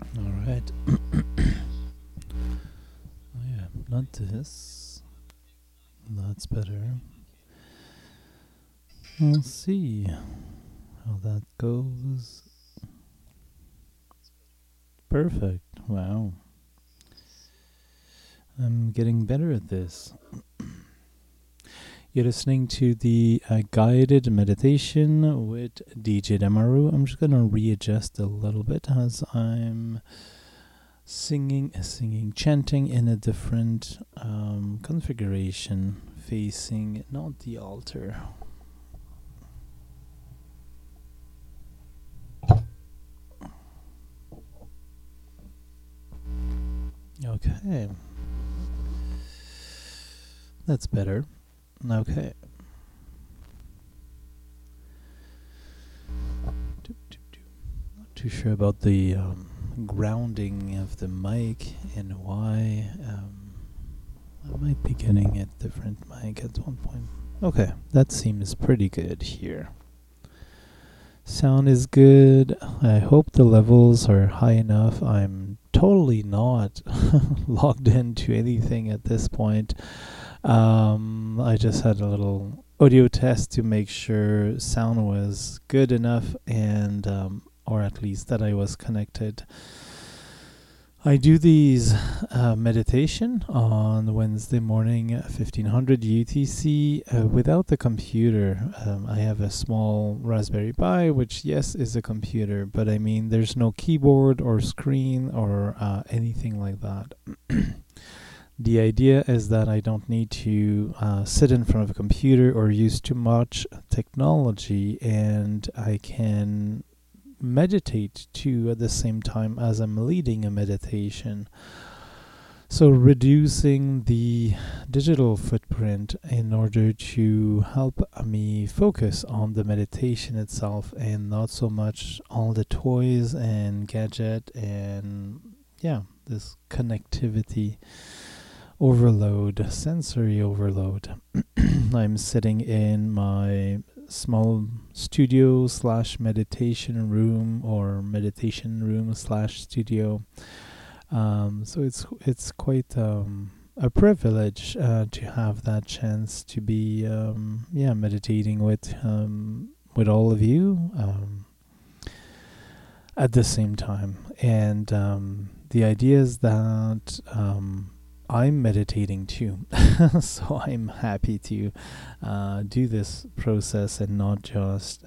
All right. Oh yeah, not this. That's better. We'll see how that goes. Perfect. Wow. I'm getting better at this. You're listening to the guided meditation with DJ Demaru. I'm just going to readjust a little bit as I'm chanting in a different configuration, facing not the altar. Okay. That's better. Okay. Not too sure about the grounding of the mic and why. I might be getting a different mic at one point. Okay, that seems pretty good here. Sound is good. I hope the levels are high enough. I'm totally not logged into anything at this point. I just had a little audio test to make sure sound was good enough and or at least that I was connected. I do these meditation on Wednesday morning, 1500 UTC, without the computer. I have a small Raspberry Pi, which, yes, is a computer, but I mean, there's no keyboard or screen or anything like that. The idea is that I don't need to sit in front of a computer or use too much technology, and I can meditate too at the same time as I'm leading a meditation. So reducing the digital footprint in order to help me focus on the meditation itself and not so much all the toys and gadget and this connectivity overload, sensory overload. I'm sitting in my small studio slash meditation room or meditation room slash studio. So it's quite a privilege to have that chance to be meditating with all of you at the same time. And the idea is that I'm meditating too, so I'm happy to do this process and not just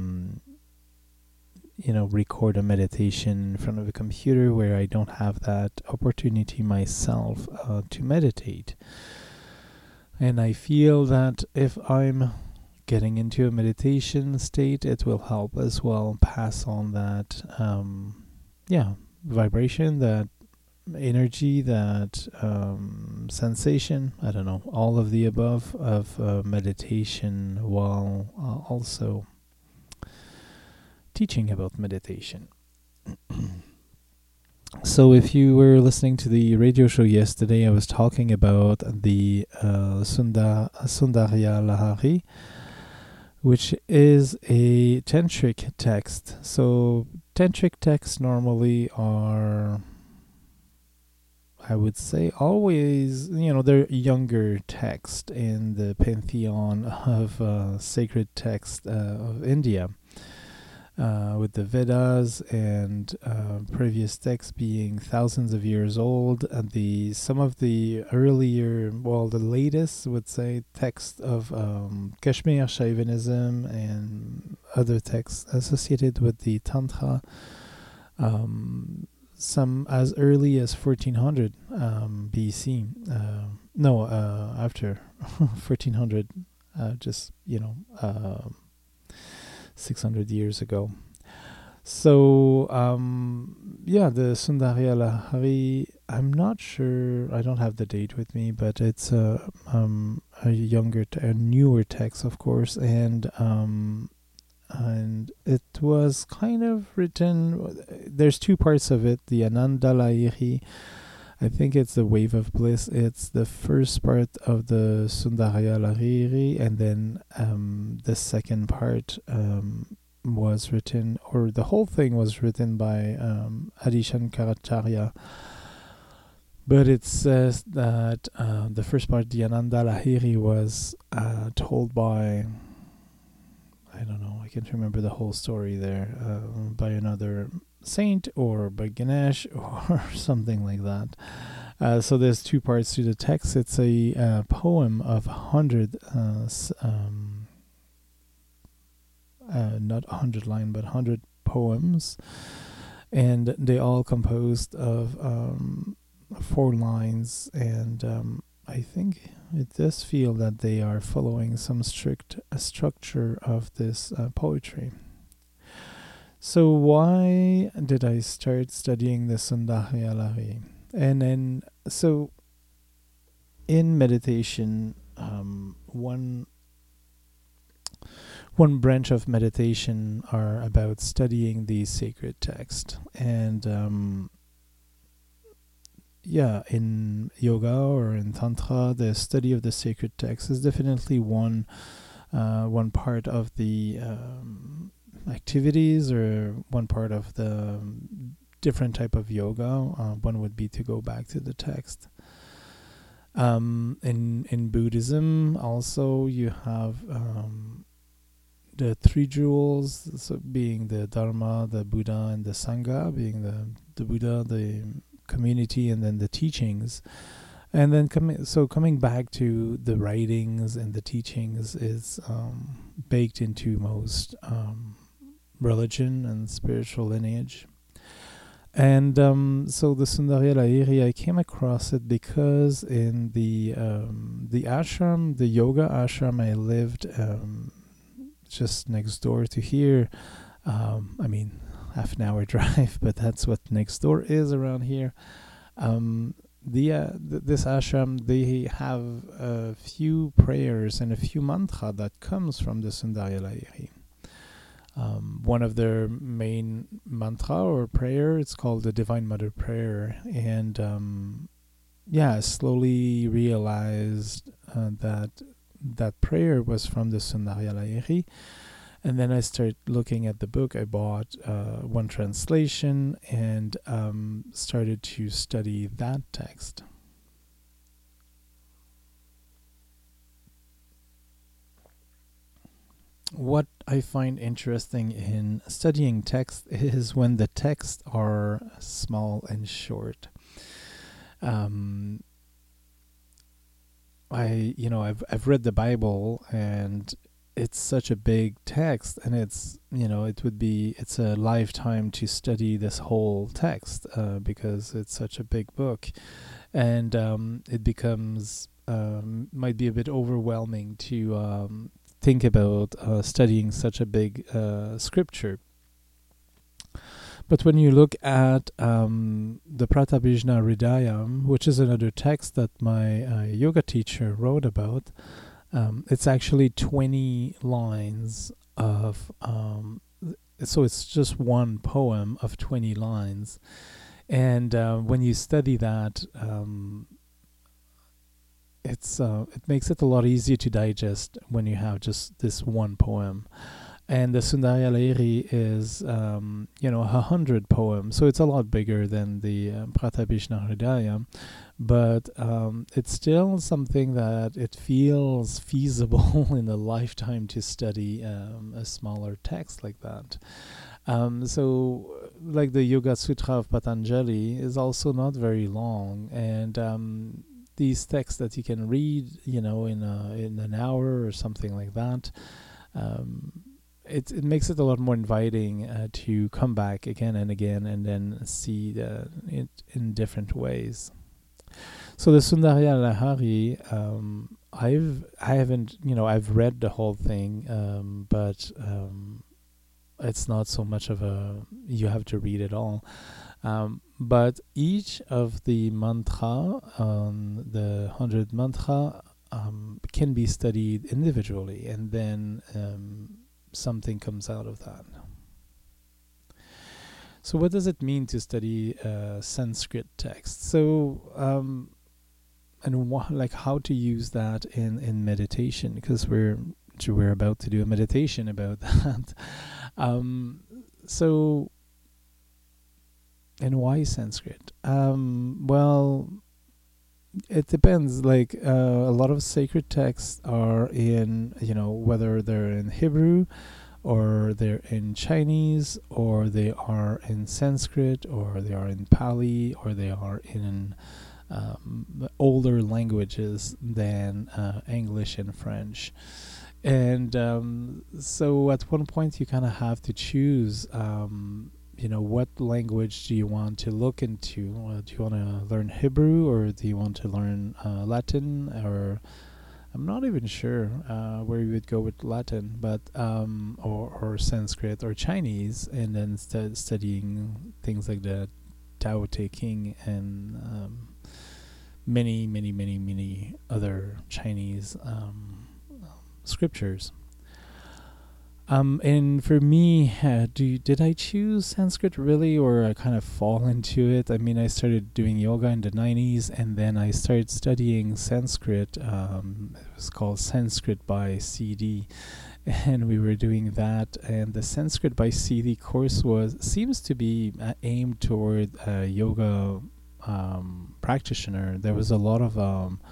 record a meditation in front of a computer where I don't have that opportunity myself to meditate. And I feel that if I'm getting into a meditation state, it will help as well pass on that vibration, that energy, that sensation, I don't know, all of the above of meditation while also teaching about meditation. So if you were listening to the radio show yesterday, I was talking about the Sundarya Lahari, which is a tantric text. So tantric texts normally are, I would say, always, they're younger text in the pantheon of sacred text of India, with the Vedas and previous texts being thousands of years old. And some of the earlier, the latest, would say, text of Kashmir Shaivism and other texts associated with the Tantra. Some as early as 1400 BC. After 1400, 600 years ago. So, the Sundarya Lahari, I'm not sure, I don't have the date with me, but it's a newer text, of course, and it was kind of written, there's two parts of it. The Ananda Lahiri, I think it's the Wave of Bliss. It's the first part of the Sundarya Lahiri, and then the second part was written, or the whole thing was written by Adi Shankaracharya. But it says that the first part, the Ananda Lahiri, was told by, I don't know, I can't remember the whole story there, by another saint or by Ganesh or something like that. So there's two parts to the text. It's a poem of 100, not 100 line, but 100 poems. And they all composed of 4 lines. And I think it does feel that they are following some strict structure of this poetry. So why did I start studying the Sundarya Lahiri? And then, so in meditation, one branch of meditation are about studying the sacred text. And in yoga or in tantra, the study of the sacred text is definitely one part of the activities, or one part of the different type of yoga. One would be to go back to the text. In Buddhism also, you have the 3 jewels, so being the Dharma, the Buddha, and the Sangha, being the Buddha, the community, and then the teachings. And then coming back to the writings and the teachings is baked into most religion and spiritual lineage. And so the Sundarya Lahiri, I came across it because in the ashram, the yoga ashram I lived just next door to here, I mean, half an hour drive, but that's what next door is around here. This ashram, they have a few prayers and a few mantra that comes from the Sundarya Lahiri. One of their main mantra or prayer, it's called the Divine Mother Prayer. And I slowly realized that prayer was from the Sundarya Lahiri. And then I started looking at the book. I bought one translation and started to study that text. What I find interesting in studying text is when the texts are small and short. I've read the Bible, and it's such a big text, and it's a lifetime to study this whole text because it's such a big book, and it becomes might be a bit overwhelming to think about studying such a big scripture. But when you look at the Pratabhijna Hridayam, which is another text that my yoga teacher wrote about, it's actually 20 lines of, so it's just one poem of 20 lines. And when you study that, it makes it a lot easier to digest when you have just this one poem. And the Sundarya Lahiri is 100 poems, so it's a lot bigger than the Pratabhijna Hridayam, but it's still something that it feels feasible in a lifetime to study a smaller text like that. So like the Yoga Sutra of Patanjali is also not very long, and these texts that you can read, in an hour or something like that, it makes it a lot more inviting to come back again and again and then see it in different ways. So the Sundarya Lahiri, I've read the whole thing, but it's not so much of you have to read it all. But each of the mantra, the 100 mantra, can be studied individually, and then something comes out of that. So what does it mean to study Sanskrit text? So how to use that in meditation, because we're about to do a meditation about that. um, so, and why Sanskrit? Well, it depends. Like a lot of sacred texts are in, whether they're in Hebrew or they're in Chinese or they are in Sanskrit or they are in Pali or they are in older languages than English and French. And so at one point you kind of have to choose, what language do you want to look into? Do you want to learn Hebrew or do you want to learn Latin? Or I'm not even sure where you would go with Latin, but or Sanskrit or Chinese, and then studying things like the Tao Te Ching and many, many, many, many other Chinese scriptures. And for me, did I choose Sanskrit really, or I kind of fall into it? I mean, I started doing yoga in the 90s, and then I started studying Sanskrit. It was called Sanskrit by CD, and we were doing that. And the Sanskrit by CD course seems to be aimed toward a yoga practitioner. There was a lot of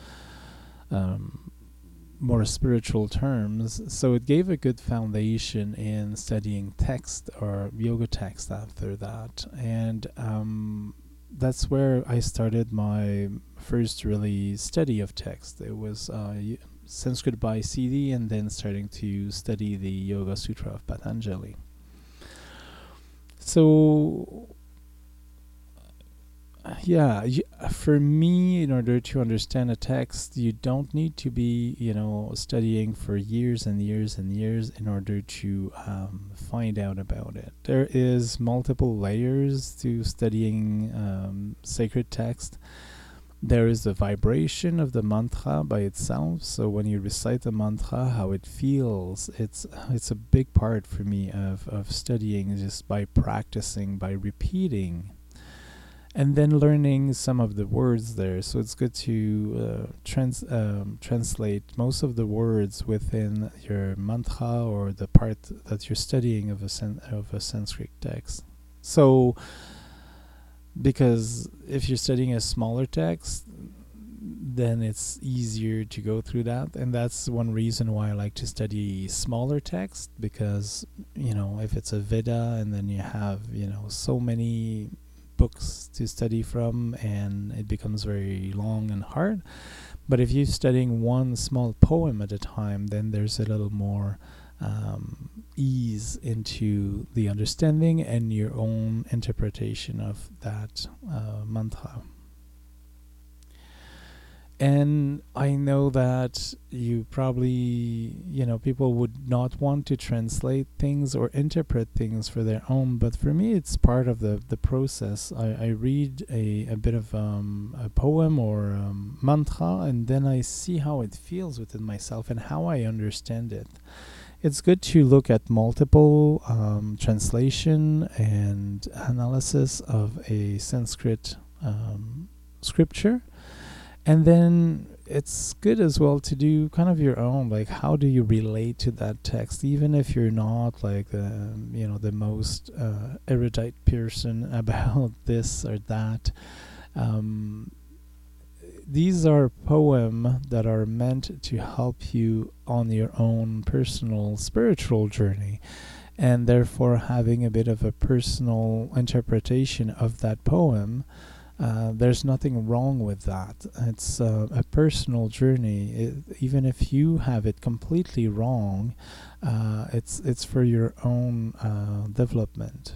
more spiritual terms, so it gave a good foundation in studying text or yoga text after that. And that's where I started my first really study of text. It was Sanskrit by CD, and then starting to study the Yoga Sutra of Patanjali. So yeah, for me, in order to understand a text, you don't need to be, studying for years and years and years in order to find out about it. There is multiple layers to studying sacred text. There is the vibration of the mantra by itself. So when you recite the mantra, how it feels, it's a big part for me of studying, just by practicing, by repeating, and then learning some of the words there. So it's good to translate most of the words within your mantra or the part that you're studying of a Sanskrit text. So, because if you're studying a smaller text, then it's easier to go through that. And that's one reason why I like to study smaller text, because, if it's a Veda and then you have, so many books to study from, and it becomes very long and hard. But if you're studying one small poem at a time, then there's a little more ease into the understanding and your own interpretation of that mantra. And I know that you probably, people would not want to translate things or interpret things for their own, but for me, it's part of the process. I read a bit of a poem or mantra, and then I see how it feels within myself and how I understand it. It's good to look at multiple translation and analysis of a Sanskrit scripture. And then it's good as well to do kind of your own, like how do you relate to that text, even if you're not like the most erudite person about this or that. These are poems that are meant to help you on your own personal spiritual journey, and therefore having a bit of a personal interpretation of that poem. There's nothing wrong with that. It's a personal journey. Even if you have it completely wrong, it's for your own development.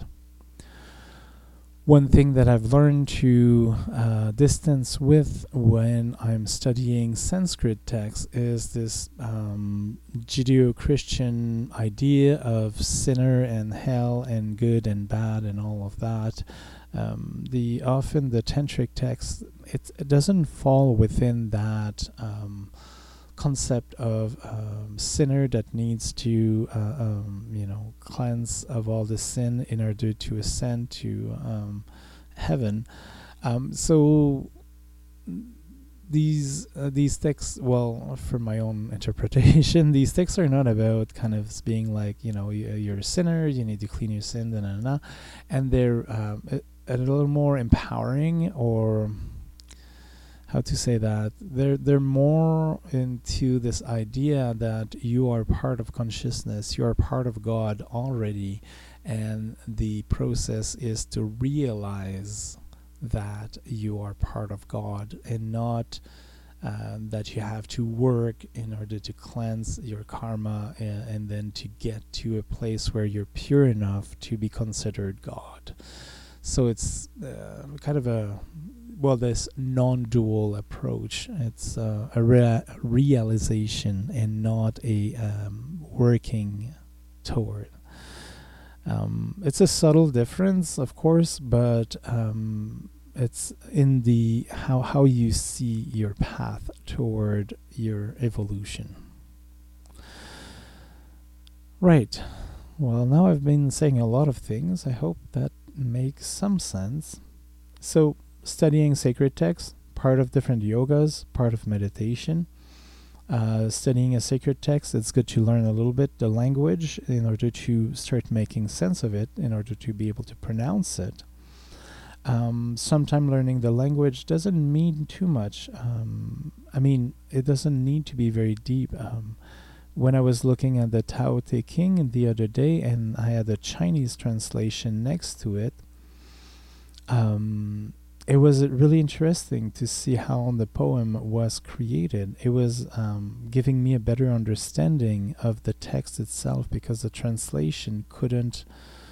One thing that I've learned to distance with when I'm studying Sanskrit texts is this Judeo-Christian idea of sinner and hell and good and bad and all of that. Often the tantric text, it doesn't fall within that concept of sinner that needs to cleanse of all the sin in order to ascend to heaven. So these texts, well, for my own interpretation, these texts are not about kind of being like, you're a sinner, you need to clean your sin, and they're a little more empowering, or how to say that, they're more into this idea that you are part of consciousness, you are part of God already, and the process is to realize that you are part of God, and not that you have to work in order to cleanse your karma, and then to get to a place where you're pure enough to be considered God. So it's kind of this non-dual approach. It's a realization and not a working toward. It's a subtle difference, of course, but it's in the how you see your path toward your evolution. Right. Well, now I've been saying a lot of things. I hope that makes some sense. So, studying sacred texts, part of different yogas, part of meditation. Studying a sacred text, it's good to learn a little bit the language in order to start making sense of it, in order to be able to pronounce it. Sometimes learning the language doesn't mean too much. It doesn't need to be very deep. When I was looking at the Tao Te Ching the other day, and I had a Chinese translation next to it, it was really interesting to see how the poem was created. It was giving me a better understanding of the text itself, because the translation couldn't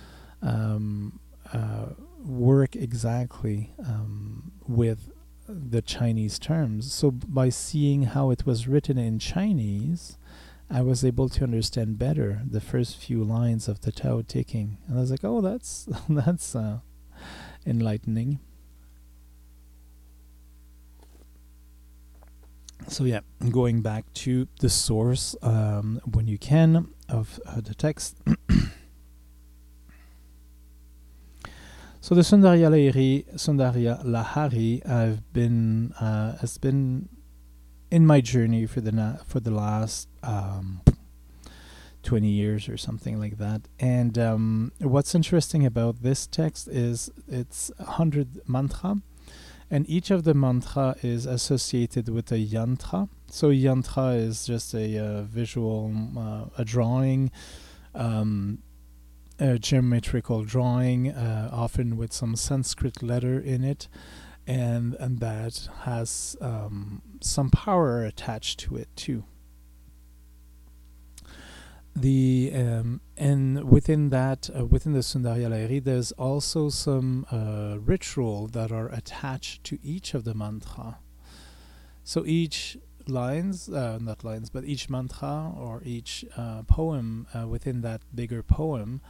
work exactly with the Chinese terms. So by seeing how it was written in Chinese, I was able to understand better the first few lines of the Tao Te Ching. And I was like, oh, that's enlightening. So yeah, going back to the source when you can of the text. So the Sundarya Lahari has been in my journey for the last 20 years or something like that. And what's interesting about this text is it's 100 mantra, and each of the mantra is associated with a yantra. So yantra is just a visual, a drawing, a geometrical drawing, often with some Sanskrit letter in it, and that has some power attached to it too. And within that, within the Sundarya Lahari, there's also some ritual that are attached to each of the mantra. So each each mantra or each poem within that bigger poem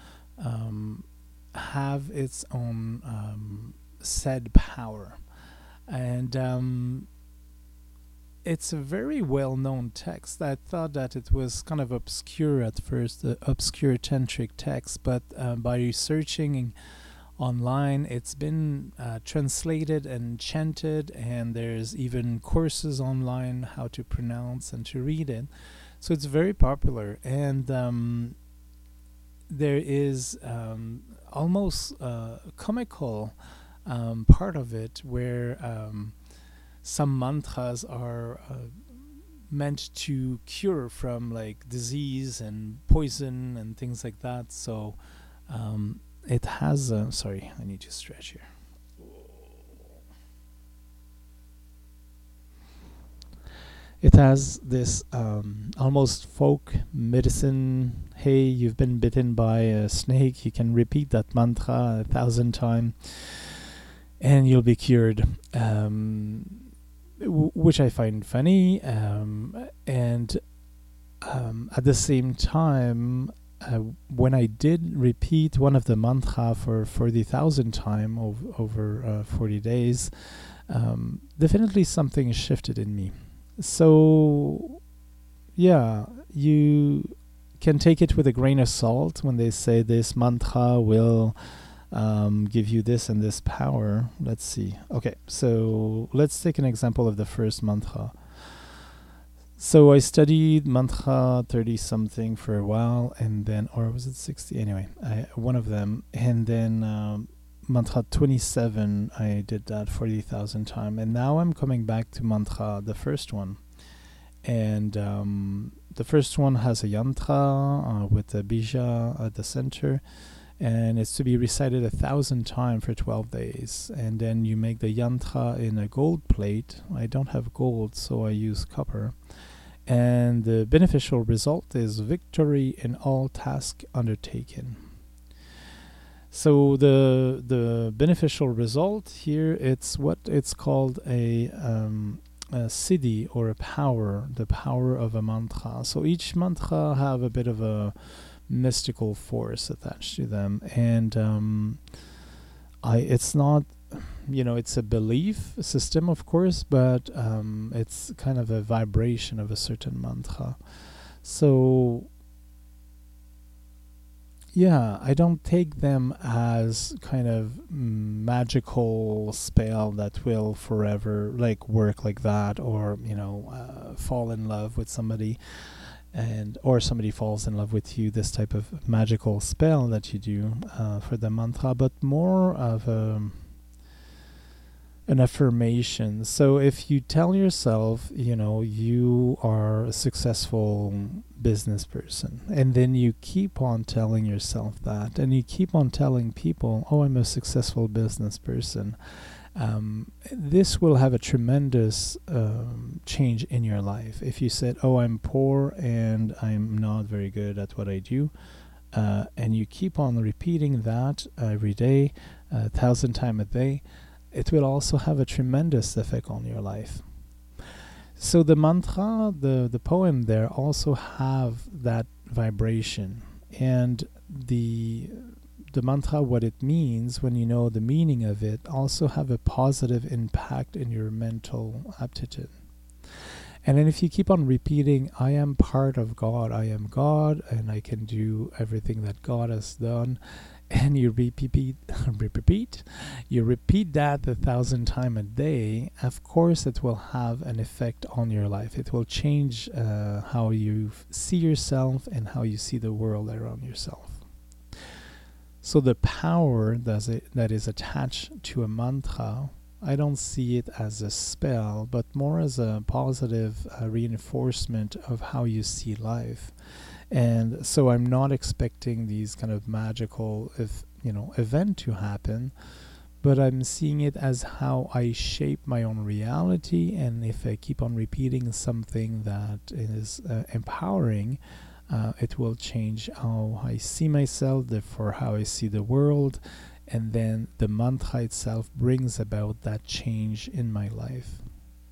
have its own said power. And it's a very well-known text. I thought that it was kind of obscure at first, obscure tantric text, but by researching online, it's been translated and chanted, and there's even courses online how to pronounce and to read it. So it's very popular, and there is almost comical part of it where some mantras are meant to cure from like disease and poison and things like that. So it has sorry, I need to stretch here. It has this almost folk medicine. Hey, you've been bitten by a snake, you can repeat that mantra 1,000 times and you'll be cured, which I find funny, and at the same time, when I did repeat one of the mantra for 40,000 times over 40 days, definitely something shifted in me. So yeah, you can take it with a grain of salt when they say this mantra will give you this and this power. Let's see. Okay, so let's take an example of the first mantra. So I studied mantra 30 something for a while, and then, or was it 60? Anyway, one of them. And then mantra 27, I did that 40,000 times. And now I'm coming back to mantra, the first one. And the first one has a yantra with a bija at the center. And it's to be recited 1,000 times for 12 days. And then you make the yantra in a gold plate. I don't have gold, so I use copper. And the beneficial result is victory in all tasks undertaken. So the beneficial result here, it's what it's called a siddhi, or a power, the power of a mantra. So each mantra have a bit of a mystical force attached to them, and it's not, it's a belief system, of course, but it's kind of a vibration of a certain mantra. So yeah, I don't take them as kind of magical spell that will forever work like that, or fall in love with somebody, or somebody falls in love with you, this type of magical spell that you do for the mantra, but more of an affirmation. So if you tell yourself, you are a successful business person, and then you keep on telling yourself that, and you keep on telling people, oh, I'm a successful business person, this will have a tremendous change in your life. If you said, oh, I'm poor and I'm not very good at what I do, and you keep on repeating that every day, 1,000 times a day, it will also have a tremendous effect on your life. So the mantra, the poem there also have that vibration, and the mantra, what it means, when you know the meaning of it, also have a positive impact in your mental aptitude. And then if you keep on repeating, I am part of God, I am God, and I can do everything that God has done, and you repeat that 1,000 times a day, of course it will have an effect on your life. It will change how you see yourself and how you see the world around yourself. So the power that is attached to a mantra, I don't see it as a spell, but more as a positive reinforcement of how you see life. And so I'm not expecting these kind of magical event to happen, but I'm seeing it as how I shape my own reality. And if I keep on repeating something that is empowering, it will change how I see myself, therefore how I see the world, and then the mantra itself brings about that change in my life.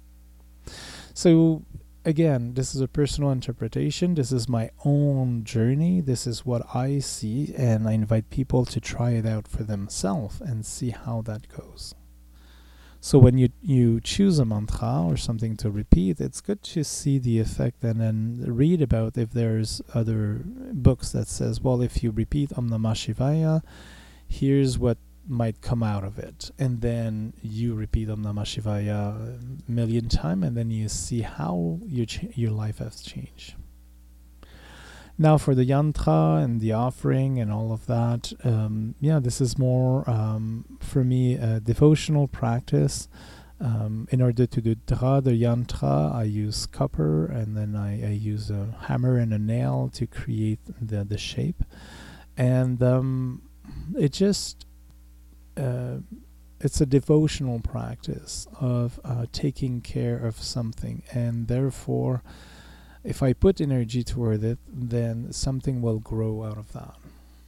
So again, this is a personal interpretation. This is my own journey. This is what I see, and I invite people to try it out for themselves and see how that goes. So when you choose a mantra or something to repeat, it's good to see the effect and then read about if there's other books that says, well, if you repeat Om Namah Shivaya, here's what might come out of it. And then you repeat Om Namah Shivaya a million times, and then you see how your life has changed. Now for the yantra and the offering and all of that, this is more, for me, a devotional practice. In order to do dra, the yantra, I use copper, and then I use a hammer and a nail to create the shape. And it just, it's a devotional practice of taking care of something, and therefore, if I put energy toward it, then something will grow out of that.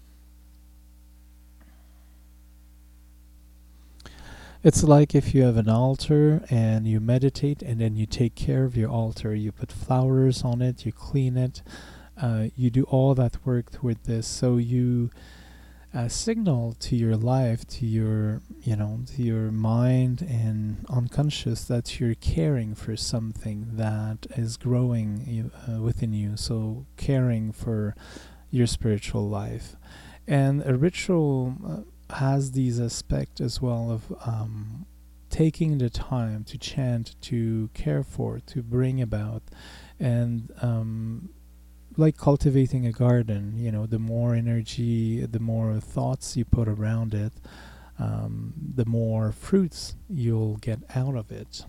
It's like if you have an altar and you meditate, and then you take care of your altar. You put flowers on it, you clean it, you do all that work toward this. So you signal to your life, to your mind and unconscious, that you're caring for something that is growing within you. So caring for your spiritual life. And a ritual, has these aspects as well of taking the time to chant, to care for, to bring about, and like cultivating a garden. The more energy, the more thoughts you put around it, the more fruits you'll get out of it.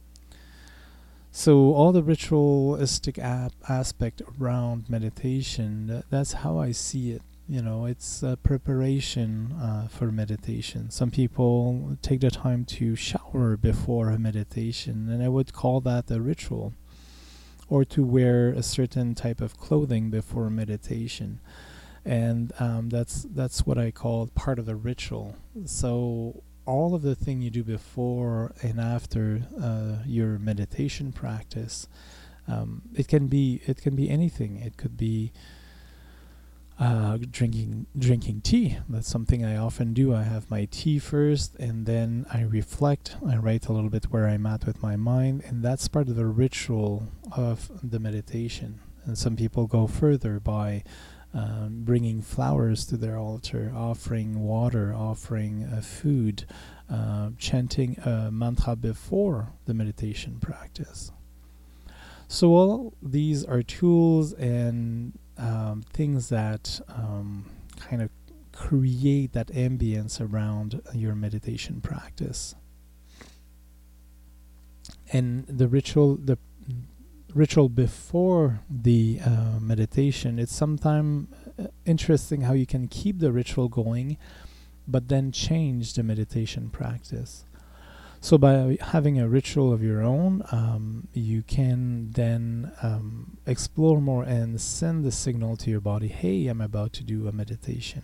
So all the ritualistic aspect around meditation, that's how I see it. It's a preparation for meditation. Some people take the time to shower before a meditation, and I would call that a ritual. Or to wear a certain type of clothing before meditation. And that's what I call part of the ritual. So all of the thing you do before and after your meditation practice, it can be anything. It could be drinking tea. That's something I often do. I have my tea first, and then I reflect. I write a little bit where I'm at with my mind, and that's part of the ritual of the meditation. And some people go further by bringing flowers to their altar, offering water, offering food, chanting a mantra before the meditation practice. So all these are tools and things that kind of create that ambience around your meditation practice. And the ritual before the meditation, it's sometimes interesting how you can keep the ritual going, but then change the meditation practice. So by having a ritual of your own, you can then explore more and send the signal to your body, hey, I'm about to do a meditation.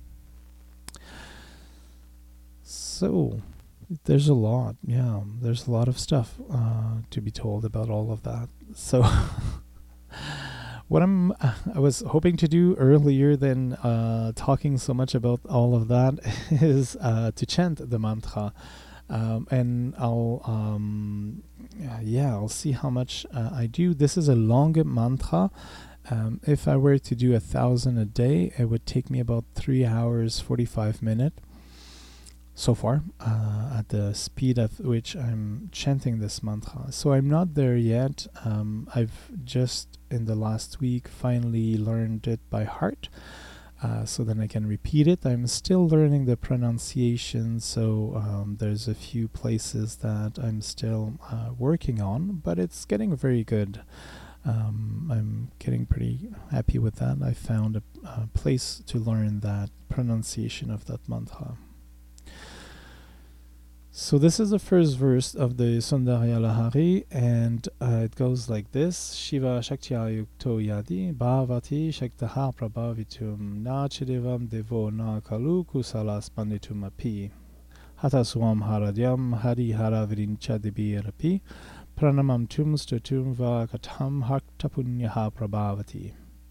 So there's a lot, there's a lot of stuff to be told about all of that. So what I was hoping to do earlier than talking so much about all of that is to chant the mantra. And I'll see how much I do. This is a longer mantra. If I were to do 1,000 a day, it would take me about 3 hours 45 minutes so far, at the speed at which I'm chanting this mantra. So I'm not there yet. I've just in the last week finally learned it by heart. So then I can repeat it. I'm still learning the pronunciation, so there's a few places that I'm still working on, but it's getting very good. I'm getting pretty happy with that. I found a place to learn that pronunciation of that mantra. So this is the first verse of the Sundarya Lahari, and it goes like this: Shiva Shaktya Yukto Yadi Bhavati Shaktaha Prabhavitum Na Chidevam Devo Na Kalu Kusalas Panditum Api Hataswam Haradyam Hari Hara Virincha Debirapi Pranamam Tum Statum Va Katam Haktapunyaha Prabhavati.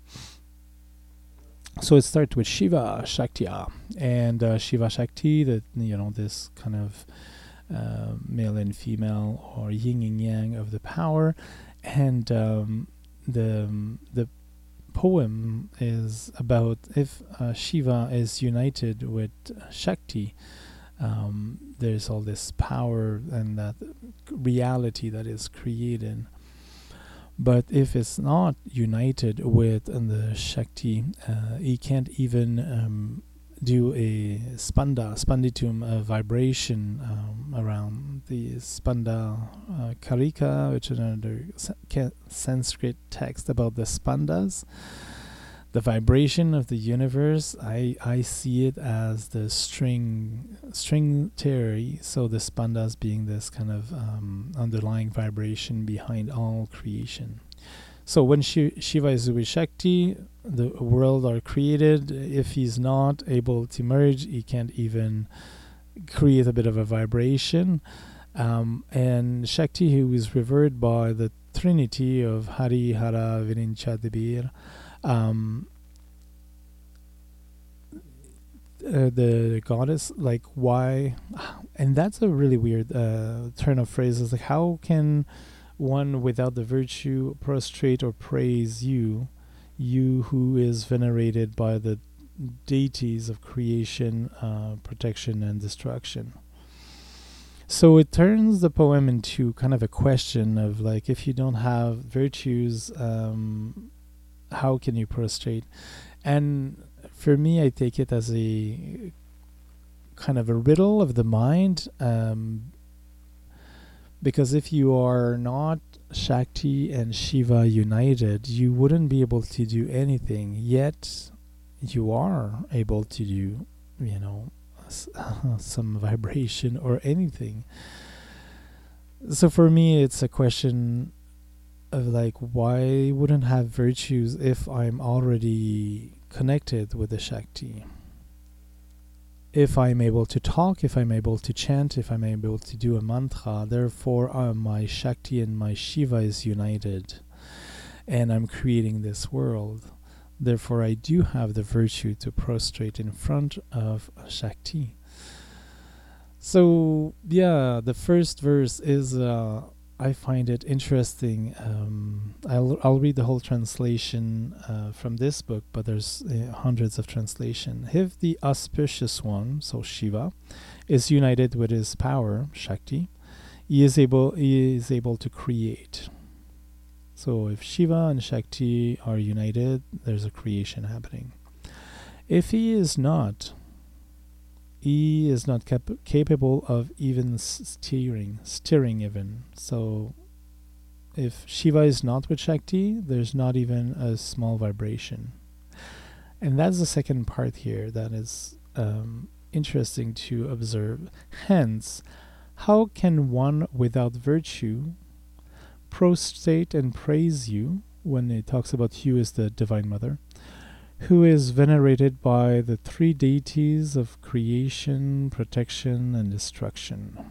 So it starts with Shiva Shaktya, and Shiva Shakti, that this kind of male and female, or yin and yang of the power, and the poem is about if Shiva is united with Shakti, there's all this power and that reality that is created. But if it's not united with the Shakti, he can't even do a spanditum, a vibration around the spanda karika, which is another Sanskrit text about the spandas. The vibration of the universe, I see it as the string theory. So the spandas being this kind of underlying vibration behind all creation. So when Shiva is with Shakti, the world are created. If he's not able to merge, he can't even create a bit of a vibration. And Shakti, who is revered by the Trinity of Hari, Hara, Virincha, Debir, the goddess, like why, and that's a really weird turn of phrases. Like, how can one without the virtue prostrate or praise you who is venerated by the deities of creation, protection, and destruction. So it turns the poem into kind of a question of like, if you don't have virtues, how can you prostrate? And for me, I take it as a kind of a riddle of the mind, because if you are not Shakti and Shiva united, you wouldn't be able to do anything. Yet you are able to do, you know, some vibration or anything. So for me, it's a question of like, why wouldn't have virtues if I'm already connected with the Shakti? If I'm able to talk, if I'm able to chant, if I'm able to do a mantra, therefore my Shakti and my Shiva is united, and I'm creating this world. Therefore I do have the virtue to prostrate in front of Shakti. So yeah, the first verse is, I find it interesting. I'll read the whole translation from this book, but there's hundreds of translation. If the auspicious one, so Shiva, is united with his power, Shakti, he is able to create. So if Shiva and Shakti are united, there's a creation happening. If he is not capable of even steering even. So if Shiva is not with Shakti, there's not even a small vibration. And that's the second part here that is interesting to observe. Hence, how can one without virtue prostrate and praise you, when it talks about you as the Divine Mother, who is venerated by the three deities of creation, protection, and destruction?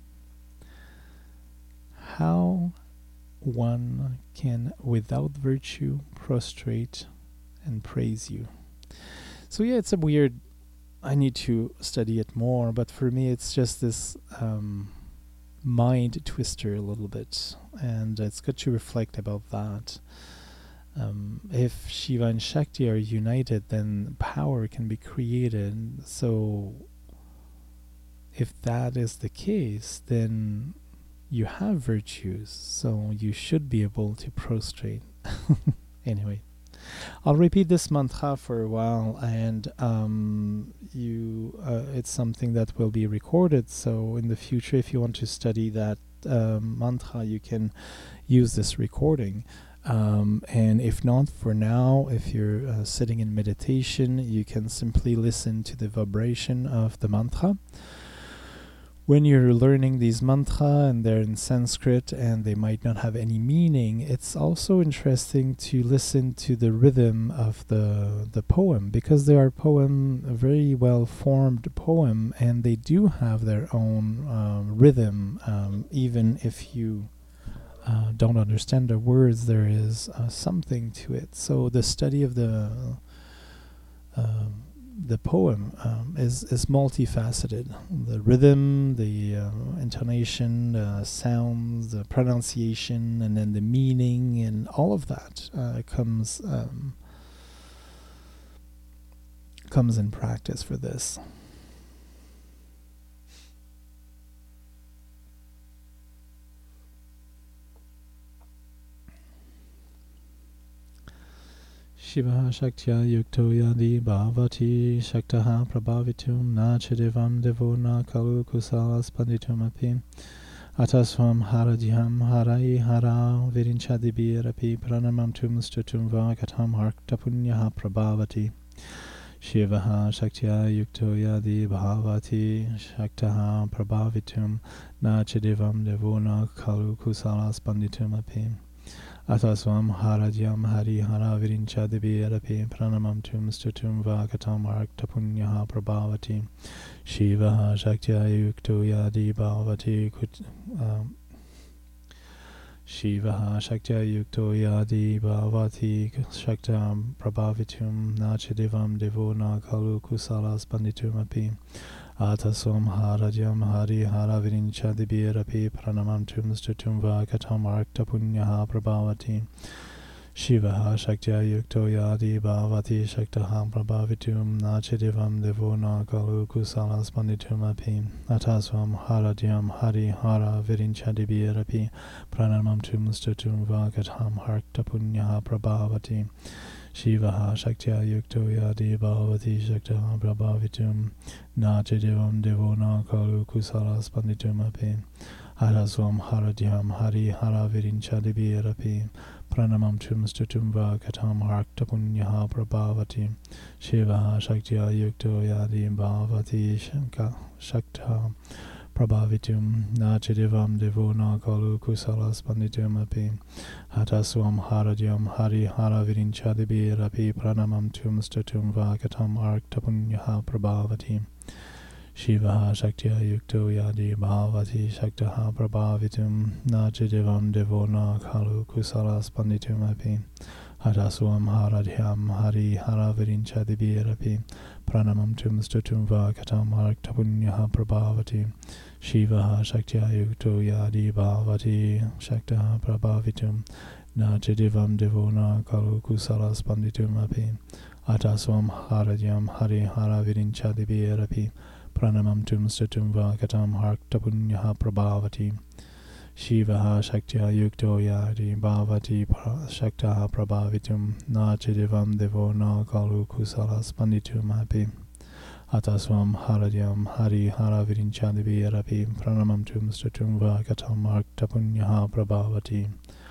How one can, without virtue, prostrate and praise you. So yeah, it's a weird, I need to study it more, but for me it's just this mind twister a little bit, and it's good to reflect about that. If Shiva and Shakti are united, then power can be created. So if that is the case, then you have virtues, so you should be able to prostrate. Anyway, I'll repeat this mantra for a while, and it's something that will be recorded, so in the future if you want to study that mantra, you can use this recording. And if not, for now, if you're sitting in meditation, you can simply listen to the vibration of the mantra. When you're learning these mantra and they're in Sanskrit and they might not have any meaning, it's also interesting to listen to the rhythm of the poem, because they are a very well formed poem, and they do have their own rhythm. Even if you don't understand the words, there is something to it. So the study of the poem is multifaceted. The rhythm, the intonation, the sounds, the pronunciation, and then the meaning, and all of that comes in practice for this. Shiva Shaktya Yukto Yadi Bhavati Shaktaha Prabhavitum Na Chidivam Devona Kalu Kusala Spanditum Api Ataswam Haradhyam Harai Hara Virinchadibirapi Pranamam Tum Stutum Vakatam Harktapunyaha Prabhavati Shiva Shaktya Yukto Yadi Bhavati Shaktaha Prabhavitum Na Chidivam Devona Kalu Kusala Spanditum Api Ataswam Haradyam Hari Hara Virinchadibirapi Pranamam Tum Stutum Vakatam Arktapunyaha Prabhavati Shiva Shaktya Yukto Yadi Bhavati Shiva Shaktya Yukto Yadi Bhavati Shaktam Prabhavitum Nachidivam Devona Kalu Kusalas Panditum Api Ataswam Haradyam Hari Hara Virinchadibirapi Pranamam Tum Stutum Vakatam Arktapunyaha Prabhavati Shivaha Shaktya Yukto Yadi Bhavati Shaktaham Prabhavitum Nachidivam Devona Kalu Kusala Spanditum Api Ataswam Haradyam Hari Hara Virinchadibirapi Pranamam Tumustatum Vagatam Harkta Punyaha Prabhavati Shivaha Shaktya Yukto Yadi Bhavati Shaktaham Prabhavitum Nachidivam Devona Kalu Kusala Spanditum Api Ataswam Haradyam Hari Hara Virinchadibirapi Pranamam Tumstatum Vagatam Harkta Punyaha Prabhavati Shivaha Shaktya Yukto Yadi Bhavati Shakta Prabhavitum Nachidivam Devona Kalu Kusala Spanditum Api Hataswam Haradyam Hari Hara Virinchadibirapi Pranamam Tumstatum Vagatam Harkta Punyaha Prabhavati Shivaha Shaktya Yukto Yadi Bhavati Shaktaha Prabhavitum Nachidivam Devona Kalu Kusala Spanditum Api Hadaswam Haradhyam Hari Hara Virinchadibirapi Pranamam Tumstatum Vagatam Harkta Punyaha Prabhavati Shivaha Shaktya Yukto Yadi Bhavati Shaktaha Prabhavitum Nachidivam Devona Kalu Kusala Spanditum Api Hadaswam Haradhyam Hari Hara Virinchadibirapi Pranamam Tumstatum Vagatam Harkta Punyaha Prabhavati Shivaha Shaktya Yukto Yadi Bhavati Shaktaha Prabhavitum Nachidivam Devona Kalu Kusala Spanditum Api Ataswam Haradyam Hari Hara Virinchadibirapi Pranamam Tumstatum Vagatam Harkta Punyaha Prabhavati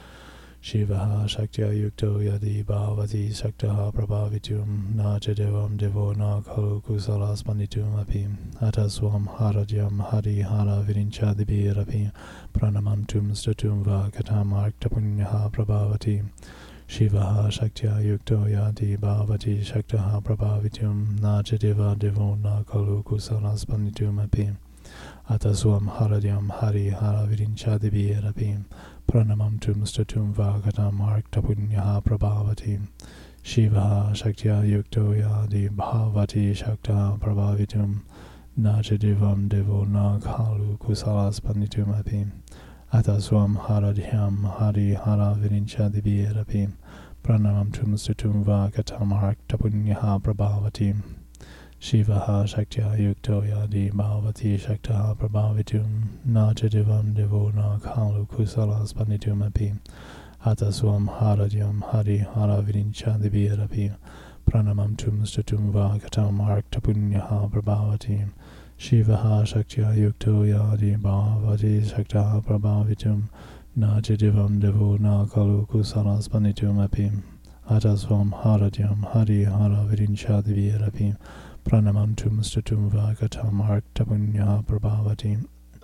Shivaha Shaktya Yukto Yadi Bhavati Shaktaha Prabhavitum Nachidivam Devona Kalu Kusala Spanditum Api Ataswam Haradyam Hari Hara Virinchadibirapi Pranamam Tumstatum Vagatam Harkta Punyaha Prabhavati Shivaha Shaktya Yukto Yadi Bhavati Shaktaha Prabhavitum Nachidiva Devona Kalu Kusala Spanditum Api Ataswam Haradyam Hari Hara Virinchadibirapi Pranamam Tumstatum Vagatam Harkta Punyaha Prabhavati Shivaha Shaktya Yukto Yadi Bhavati Shaktaha Prabhavitum Nachidivam Devona Kalu Kusala Spanditum Api Ataswam Haradhyam Hari Hara Virinchadibirapi Pranamam Tumstatum Vagatam Harkta Punyaha Prabhavati Shivaha Shaktya Yukto Yadi Bhavati Shaktaha Prabhavitum Nachidivam Devona Kalu Kusala Spanditum Api Ataswam Haradyam Hari Hara Virinchadibirapi Pranamam Tumstatum Vagatam Harkta Punyaha Prabhavati Shivaha Shaktya Yukto Yadi Bhavati Shaktaha Prabhavitum Nachidivam Devona Kalu Kusala Spanditum Api Ataswam Haradyam Hari Hara Virinchadibirapi Pranamam Tumstatum Vagatam Harkta Punyaha Prabhavati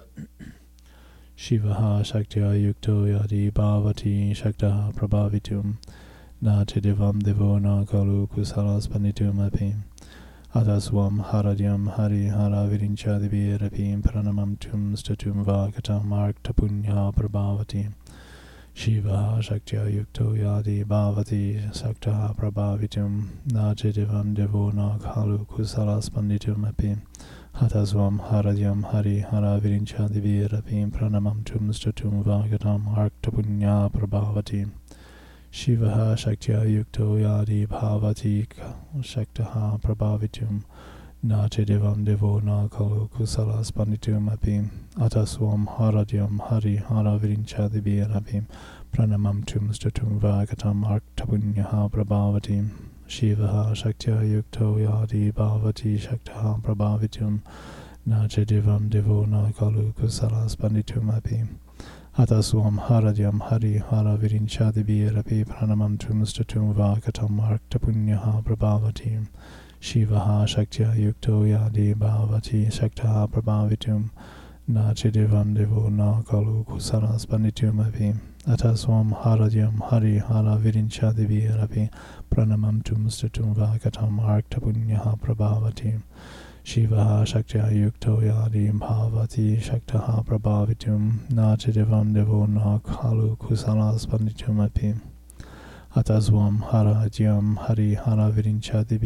Shivaha Shaktya Yukto Yadi Bhavati Shaktaha Prabhavitum Nachidivam Devona Kalu Kusala Spanditum Api Ataswam Haradyam Hari Hara Virinchadibirapi Pranamam Tumstatum Vagatam Harkta Punyaha Prabhavati Shivaha Shaktya Yukto Yadi Bhavati Shaktaha Prabhavitum Nachidivam Devona Kalu Kusala Spanditum Api Hataswam Haradyam Hari Hara Virinchadibirapi Pranamam Tumstatum Vagatam Harkta Punyaha Prabhavati Shivaha Shaktya Yukto Yadi Bhavati Shaktaha Prabhavitum Nachidivam Devona Kalu Kusala Spanditum Api Ataswam Haradyam Hari Hara Virinchadibirapi Pranamam Tumstatum Vagatam Harkta Punyaha Prabhavati Shivaha Shaktya Yukto Yadi Bhavati Shaktaha Prabhavitum Nachidivam Devona Kalu Kusala Spanditum Api Ataswam Haradyam Hari Hara Virinchadibirapi Pranamam Tumstatum Vagatam Harkta Punyaha Prabhavati Shivaha Shaktya Yukto Yadi Bhavati Shaktaha Prabhavitum Nachidivam Devona Kalu Kusala Spanditum Api Ataswam Haradyam Hari Hara Virinchadibirapi Pranamam Tumstatum Vagatam Harkta Punyaha Prabhavati Shivaha Shaktya Yukto Yadi Bhavati Shaktaha Prabhavitum Nachidivam Devona Kalu Kusala Spanditum Api Ataswam Haradyam Hari Hara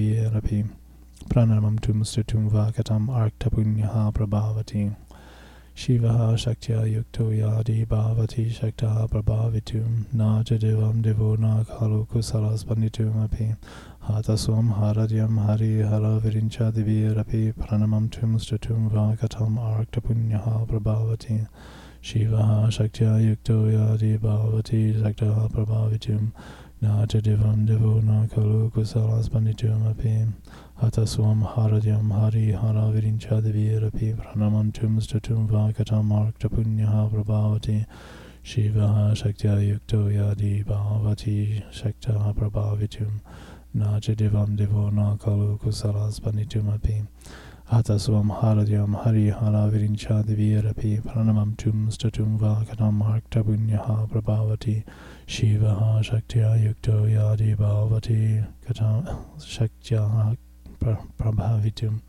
Virinchadibirapi Pranamam Tumstatum Vagatam Harkta Punyaha Prabhavati Shivaha Shaktya Yukto Yadi Bhavati Shaktaha Prabhavitum Naja Devam Devo Nakalu Kusalas Panditum Api Hataswam Haradyam Hari Hara Virincha Divirapi Pranamam Tum Statum Vakatam Arkta Punyaha Prabhavati Shivaha Shaktya Yukto Yadi Bhavati Shaktaha Prabhavitum Naja Devam Devo Nakalu Kusalas Panditum Api Hataswam Haradyam Hari Hara Virincha Devirapi Pranamam Tum Statum Vakatam Arkta Punyaha Prabhavati Shivaha Shaktya Yukto Yadi Bhavati Shakta Prabhavitum Naja Devam Devo Nakalu Kusalas Panditum Api Hataswam Haradyam Hari Hara Virincha Devirapi Pranamam Tum Statum Vakatam Arkta Punyaha Prabhavati Shivaha Shaktya Yukto Yadi Bhavati Katam Shaktya Prabhavitum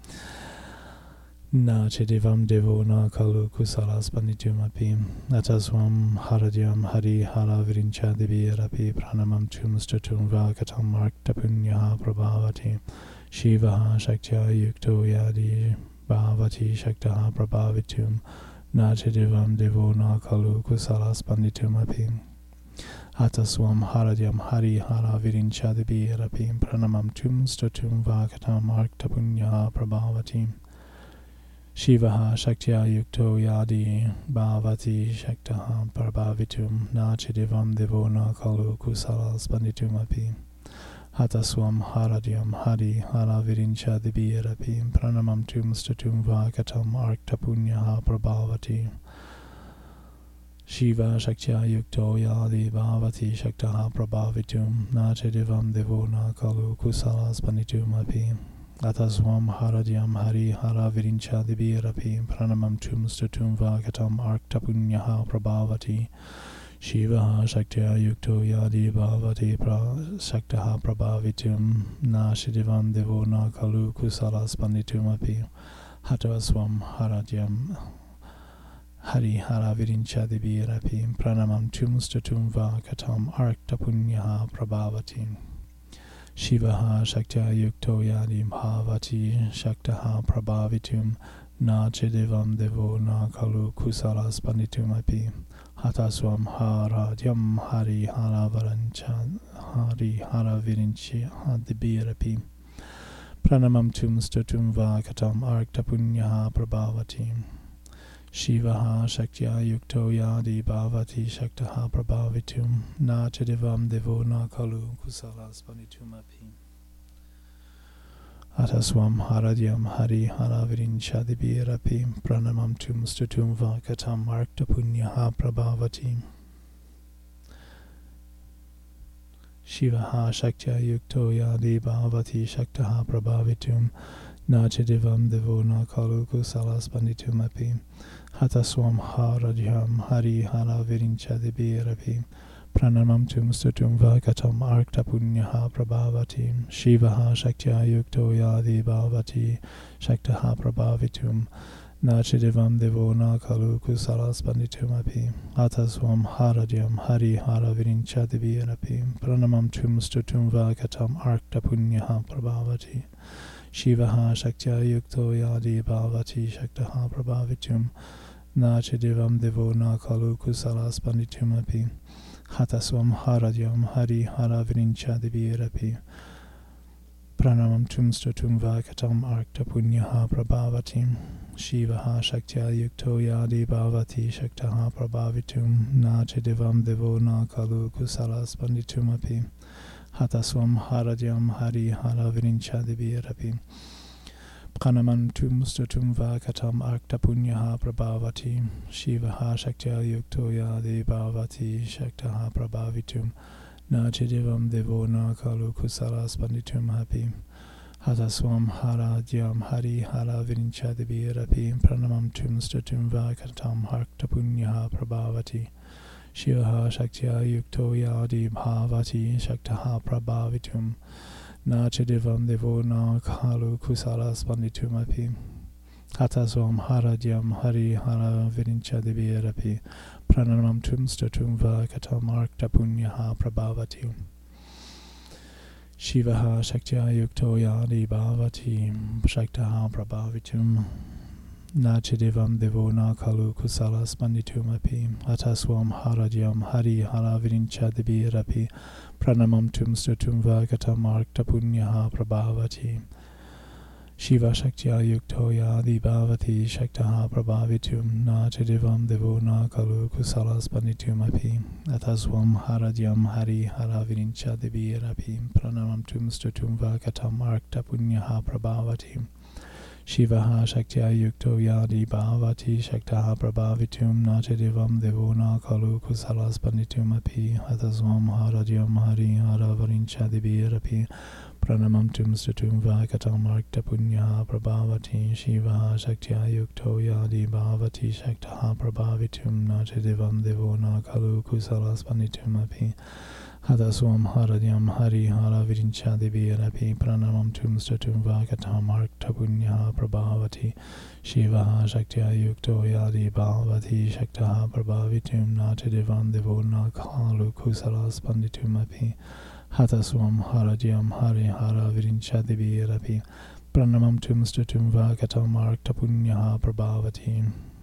Naja Devam Devo Nakalu Kusalas Panditum Api Hataswam Haradyam Hari Hara Virincha Devirapi Pranamam Tum Statum Vakatam Arkta Punyaha Prabhavati Shivaha Shaktya Yukto Yadi Bhavati Shaktaha Prabhavitum Naja Devam Devo Nakalu Kusalas Panditum Api Hataswam Haradyam Hari Hara Virincha Devirapi Pranamam Tum Statum Vakatam Arkta Punyaha Prabhavati Shivaha Shaktya Yukto Yadi Bhavati Shaktaha Prabhavitum Naja Devam Devo Nakalu Kusalas Panditum Api Hataswam Haradyam Hari Hara Virincha Devirapi Pranamam Tum Statum Vakatam Arkta Punyaha Prabhavati Shiva Shaktya Yukto Yadi Bhavati Shaktaha Prabhavitum Naja Devam Devo Nakalu Kusalas Panditum Api Hataswam Haradyam Hari Hara Virincha Devirapi Pranamam Tum Statum Vakatam Arkta Punyaha Prabhavati Shivaha Shaktya Yukto Yadi Bhavati Shaktaha Prabhavitum Naja Devam Devo Nakalu Kusalas Panditum Api Hataswam Haradyam Hari Hara Virincha Devirapi Pranamam Tum Statum Vakatam Arkta Punyaha Prabhavati Shivaha Shaktya Yukto Yadi Bhavati Shaktaha Prabhavitum Naja Devam Devo Nakalu Kusalas Panditum Api Hataswam Haradyam Hari Hara Virincha Devirapi Pranamam Tum Statum Vakatam Arkta Punyaha Prabhavati Shivaha Shaktya Yukto Yadi Bhavati Shaktaha Prabhavitum Naja Devam Devo Nakalu Kusalas Panditum Api Hataswam Haradyam Hari Hara Virincha Devirapi Pranamam Tum Statum Vakatam Arkta Punyaha Prabhavati Shivaha Shaktya Yukto Yadi Bhavati Shaktaha Prabhavitum Naja Devam Devo Nakalu Kusalas Panditum Api Hataswam Haradyam Hari Hara Virincha Devirapi Pranamam Tum Statum Vakatam Arkta Punyaha Prabhavati Shivaha Shaktya Yukto Yadi Bhavati Shaktaha Prabhavitum Naja Devam Devo Nakalu Kusalas Panditum Api Hataswam Haradyam Hari Hara Virincha Devirapi Pranamam Tum Statum Vakatam Arkta Punyaha Prabhavati Shivaha Shaktya Yukto Yadi Bhavati Shaktaha Prabhavitum Naja Devam Devo Nakalu Kusalas Panditum Api Hataswam Haradyam Hari Hara Virincha Devirapi Pranamam Tum Statum Vakatam Arkta Punyaha Prabhavati Shivaha Shaktya Yukto Yadi Bhavati Shaktaha Prabhavitum Naja Devam Devo Nakalu Kusalas Panditum Api Hataswam Haradyam Hari Hara Virincha Devirapi Pranamam Tum Statum Vakatam Arkta Punyaha Prabhavati Shivaha Shaktya Yukto Yadi Bhavati Shaktaha Prabhavitum Naja Devam Devo Nakalu Kusalas Panditum Api Hataswam Haradyam Hari Hara Virincha Devirapi Pranamam Tum Statum Vakatam Arkta Punyaha Prabhavati Shivaha Shaktya Yukto Yadi Bhavati Shaktaha Prabhavitum Naja Devam Devo Nakalu Kusalas Panditum Api Hataswam Haradyam Hari Hara Virincha Devirapi Pranamam Tum Statum Vakatam Arkta Punyaha Prabhavati Shivaha Shaktya Yukto Yadi Bhavati Shaktaha Prabhavitum Nachidivam devo na kalu kusala spanditumapi ataswam haradyam hari haravirincha debirapi pranamam tum statum vagatam arkta punyaha prabhavati Shiva Shaktya Yukto Yadi Bhavati Shaktaha Prabhavitum Nachidivam devo na kalu kusala spanditumapi ataswam haradyam hari haravirincha debirapi pranamam tum statum vagatam arkta punyaha prabhavati Shivaha Shaktya Yukto Yadi Bhavati Shaktaha Prabhavitum Nachidivam Devona Kalu Kusala Spanditumapi Hataswam Haradyam Hari Haravarincha Dibirapi Pranamam Tum Statum Vakatam Arkta Punyaha Prabhavati Shivaha Shaktya Yukto Yadi Bhavati Shaktaha Prabhavitum Nachidivam Devona Kalu Kusala Spanditumapi Hadaswam Haradyam Hari Haravirincha Debirapi Pranamam Tum Statum Vakatam Arkta Punyaha Prabhavati Shivaha Shaktya Yukto Yadi Bhavati Shaktaha Prabhavitum Nachidivam Devona Kalu Kusala Spanditumapi Hadaswam Haradyam Hari Haravirincha Debirapi Pranamam Tum Statum Vakatam Arkta Punyaha Prabhavati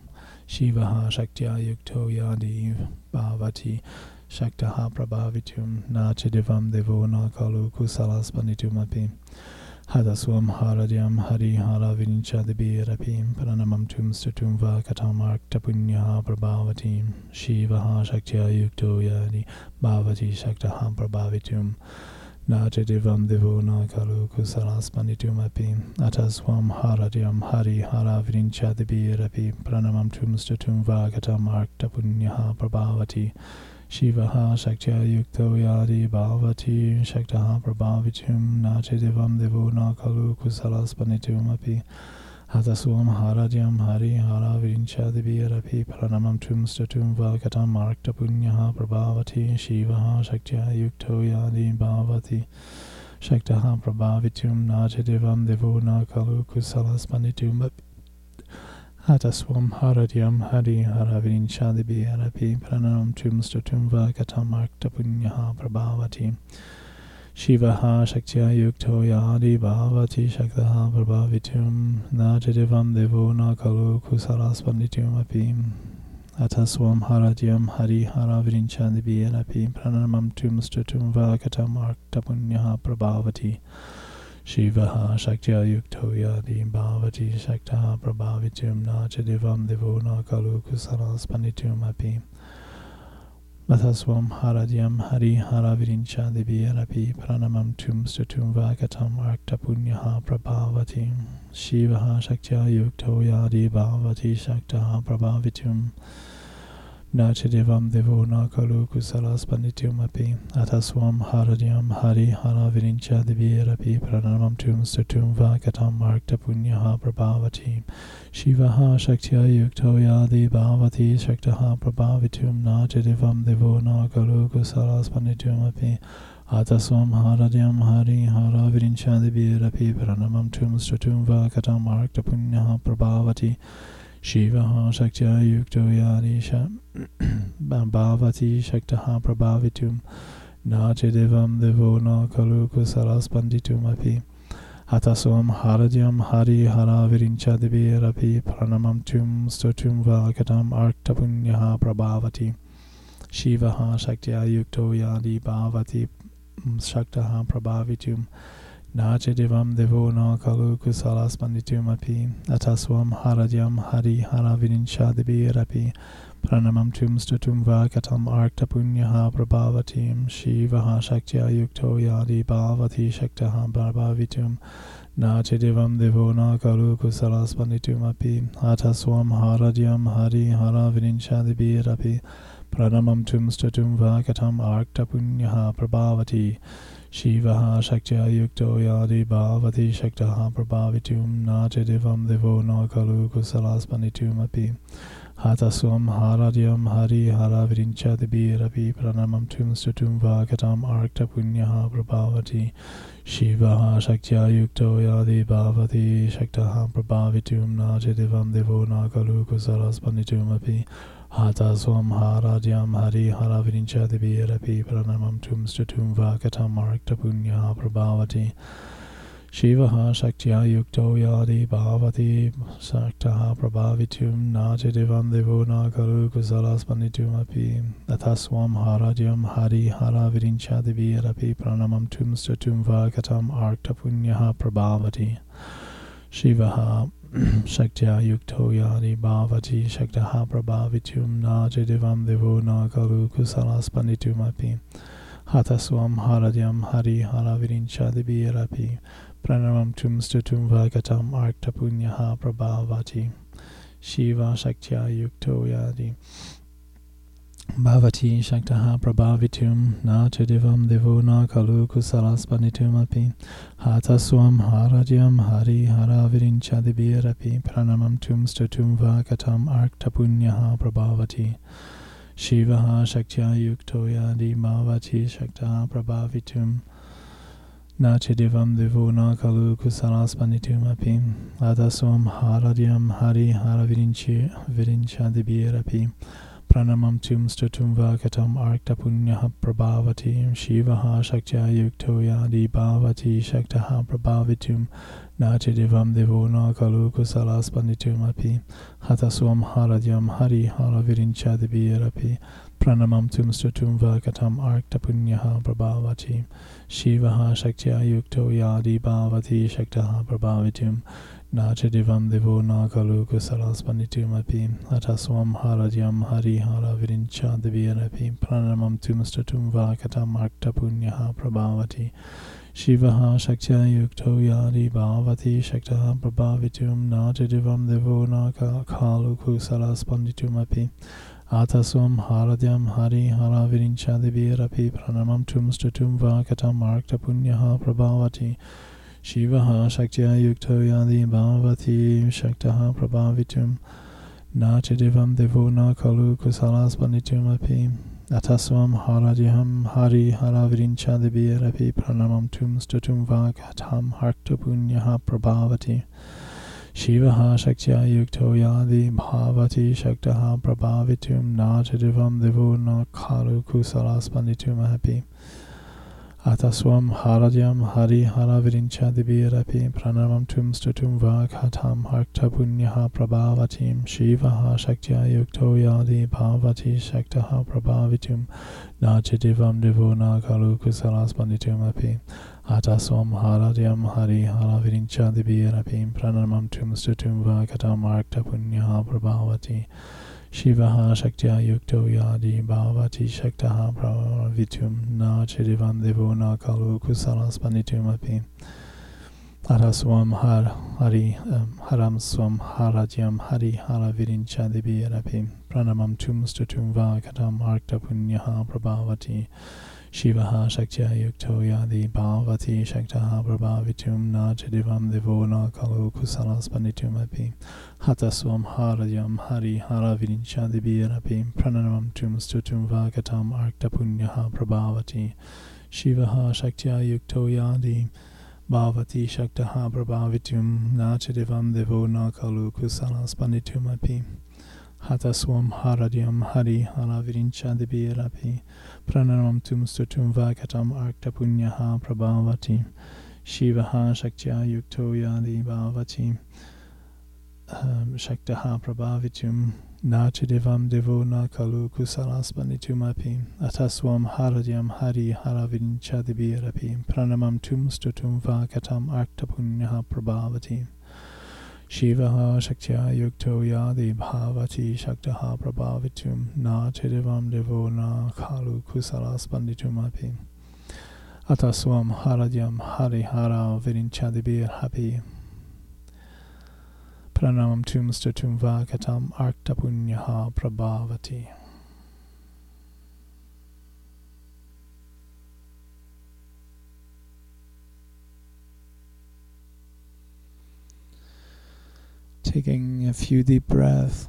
Shivaha Shaktya Yukto Yadi Bhavati Shaktaha Prabhavitum Nachidivam Devona Kalu Kusala Spanditumapi Hadaswam Haradyam Hari Haravirincha Debirapi Pranamam Tum Statum Vakatam Arkta Punyaha Prabhavati Shivaha Shaktya Yukto Yadi Bhavati Shaktaha Prabhavitum Nachidivam Devona Kalu Kusala Spanditumapi Ataswam Haradyam Hari Haravirincha Debirapi Pranamam Tum Statum Vakatam Arkta Punyaha Prabhavati Shivaha Shaktya Yukto Yadi Bhavati Shaktaha Prabhavitum Nachidivam Devona Kalu Kusala Spanditumapi Hataswam Haradyam Hari Haravirincha Debirapi Pranamam Tum Statum Vakatam Arkta Punyaha Prabhavati Shivaha Shaktya Yukto Yadi Bhavati Shaktaha Prabhavitum Nachidivam Devona Kalu Kusala Spanditumapi Hataswam Haradyam Hari Haravirincha Debirapi Pranamam Tum Statum Vakatam Arkta Punyaha Prabhavati Shivaha Shaktya Yukto Yadi Bhavati Shaktaha Prabhavitum Nachidivam Devona Kalu Kusala Spanditumapi Ataswam Haradyam Hari Haravirincha Debirapi Pranamam Tum Statum Vakatam Arkta Punyaha Prabhavati Shivaha Shaktya Yukto Yadi Bhavati Shaktaha Prabhavitum Nachidivam Devona Kalu Kusala Spanditumapi Mathaswam Haradyam Hari Haravirincha Debirapi Pranamam Tum Statum Vakatam Arkta Punyaha Prabhavati Shivaha Shaktya Yukto Yadi Bhavati Shaktaha Prabhavitum Nachidivam Devona Kalu Kusala Spanditumapi Ataswam Haradyam Hari Haravirincha Debirapi Pranamam Tum Statum Vakatam Arkta Punyaha Prabhavati Shivaha Shaktya Yukto Yadi Bhavati Shaktaha Prabhavitum Nachidivam Devona Kalu Kusala Spanditumapi Ataswam Haradyam Hari Haravirincha Debirapi Pranamam Tum Statum Vakatam Arkta Punyaha Prabhavati Shivaha Shaktya Yukto Yadi Bhavati Shaktaha Prabhavitum Nachidivam Devona Kalu Kusala Spanditumapi Hataswam Haradyam Hari Haravirincha Debirapi Pranamam Tum Statum Vakatam Arkta Punyaha Prabhavati Shivaha Shaktya Yukto Yadi Bhavati Shaktaha Prabhavitum Nachidivam Devona Kalu Kusala Spanditumapi Ataswam Haradyam Hari Haravirincha Debirapi Pranamam Tum Statum Vakatam Arkta Punyaha Prabhavati Shivaha Shaktya Yukto Yadi Bhavati Shaktaha Prabhavitum Nachidivam Devona Kalu Kusala Spanditumapi Ataswam Haradyam Hari Haravirincha Debirapi Pranamam Tum Statum Vakatam Arkta Punyaha Prabhavati Shivaha Shaktya Yukto Yadi Bhavati Shaktaha Prabhavitum Nachidivam Devona Kalu Kusala Spanditumapi Hataswam Haradyam Hari Haravirincha Debirapi Pranamam Tum Statum Vakatam Arkta Punyaha Prabhavati Shivaha Shaktya Yukto Yadi Bhavati Shaktaha Prabhavitum Nachidivam Devona Kalu Kusala Spanditumapi Hataswam Haradyam Hari Haravirincha Debirapi Pranamam Tum Statum Vakatam Arkta Punyaha Prabhavati Shivaha Shaktya Yukto Yadi Bhavati Shaktaha Prabhavitum Nachidivam Devona Kalu Kusalasmanitum Api Ataswam Haradyam Hari Hara Virinchadivi Rapi Pranamam Tum Statum Vakatam Arkta Punyaha Prabhavati Shivaha Shaktya Yukto Yadi Bhavati Shaktaha Prabhavitum Nachidivam Devona Kalu Kusalasmanitum Api Hataswam Haradyam Hari Hara Virinchadivi Rapi Pranamam Tum Statum Vagatam Arkta Punyaha Prabhavati Shiva Shaktya Yukto Yadi Bhavati Shaktaha Prabhavitum Nachadivam Devona Kalu Kusalasmanitum Api Hataswam Haradyam Hari Hara Virinchadibirapi Pranamam Tum Statum Vagatam Arkta Punyaha Prabhavati Shiva Shaktya Yukto Yadi Bhavati Shaktaha Prabhavitum Nachidivam Devona Kalu Kusalasmanitum Api Adaswam Haradyam Hari Hara Virinchadibirapi Pranamam Tum Statum Vakatam Arkta Punyaha Prabhavati Shivaha Shaktya Yukto Yadi Bhavati Shaktaha Prabhavitum Nachidivam Devona Kalu Kusalasmanitum Api Hataswam Haradyam Hari Hara Virinchadibirapi Pranamam Tum Statum Vakatam Arkta Punyaha Prabhavati Shivaha Shaktya Yukto Yadi Bhavati Shaktaha Prabhavitum Nachadivam Devona Kalu Kusalasmanitum Api Hataswam Haradyam Hari Hara Virinchadibirapi Pranamam Tum Statum Vakatam Arkta Punyaha Prabhavati Shivaha Shaktya Yukto Yadi Bhavati Shaktaha Prabhavitum Nachadivam Devona Kalu Kusalasmanitum Api Ataswam Haradyam Hari Hara Virinchadibirapi Pranamam Tum Statum Vakatam Arkta Punyaha Prabhavati Shivaha Shaktya Yukto Yadi Bhavati Shaktaha Prabhavitum Nachadivam Devona Kalu Kusalasmanitum Api Ataswam Haradyam Hari Hara Virinchadibirapi Pranamam Tum Statum Vakatam Arkta Punyaha Prabhavati Shivaha Shaktya Yukto Yadi Bhavati Shaktaha Prabhavitum Nachadivam Devona Kalu Kusalasmanitum Api Ataswam Haradyam Hari Hara Virinchadibirapi Pranamam Tum Statum Vakatam Arkta Punyaha Prabhavati Shivaha Shaktya Yukto Yadi Bhavati Shaktaha Prabhavitum Nachadivam Devona Kalu Kusalasmanitum Api Ataswam Haradyam Hari Hara Virinchadibirapi Pranamam Tum Statum Vakatam Arkta Punyaha Prabhavati Shivaha Shaktya Yukto Yadi Bhavati Shaktaha Prabhavitum Nachadivam Devona Kalu Kusalasmanitum Api Araswam Haram Swam Haradyam Hari Hara Virinchadibirapi Pranamam Tum Statum Vakatam Arkta Punyaha Prabhavati Shivaha Shaktya Yukto Yadi Bhavati Shaktaha Prabhavitum Nachadivam Devona Kalu Kusalasmanitum Api Hataswam Haradyam Hari Hara Virinchadibirapi Pranamam Tum Statum Vakatam Arkta Punyaha Prabhavati Shivaha Shaktya Yukto Yadi Bhavati Shaktaha Prabhavitum Nachadivam Devona Kalu Kusalasmanitum Api Hataswam Haradyam Hari Hara Virinchadibirapi Pranamam Tum Statum Vakatam Arkta Punyaha Prabhavati Shivaha Shaktya Yukto Yadi Bhavati Shaktaha Prabhavitum Nachadivam Devona Kalu Kusalasmanitum Api Ataswam Haradyam Hari Hara Virinchadibirapi Pranamam Tum Statum Vakatam Arkta Punyaha Prabhavati Shivaha Shaktya Yukto Yadi Bhavati Shaktaha Prabhavitum Nachadivam Devona Kalu Kusalasmanitum Api Ataswam Haradyam Hari Hara Virinchadibirapi Pranamam Tum Statum Vakatam Arkta Punyaha Prabhavati. Taking a few deep breaths.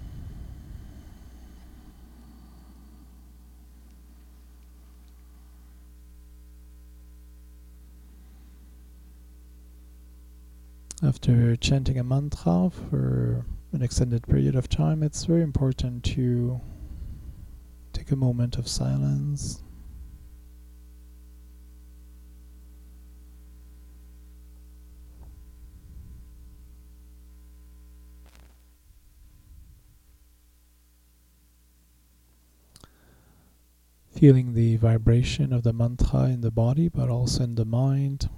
After chanting a mantra for an extended period of time, it's very important to take a moment of silence. feeling the vibration of the mantra in the body, but also in the mind.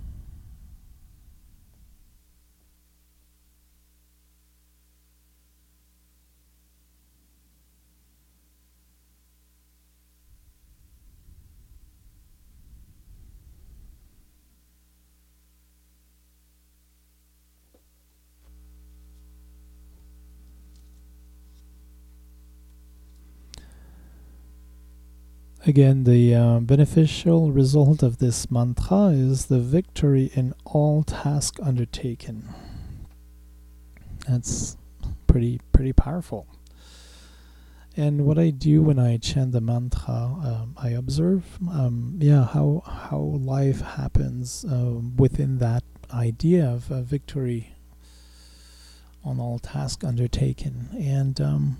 Again, the beneficial result of this mantra is the victory in all tasks undertaken. That's pretty powerful. And what I do when I chant the mantra, I observe, how life happens within that idea of victory on all tasks undertaken, and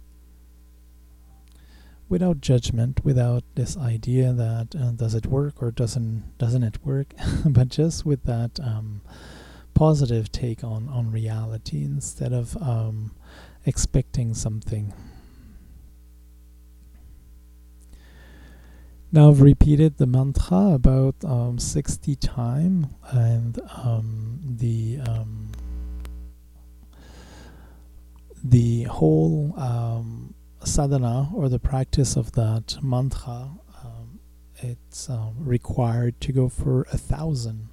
without judgment, without this idea that does it work or doesn't it work, but just with that positive take on reality instead of expecting something. Now I've repeated the mantra about 60 times, and the whole sadhana, or the practice of that mantra, it's required to go for 1,000.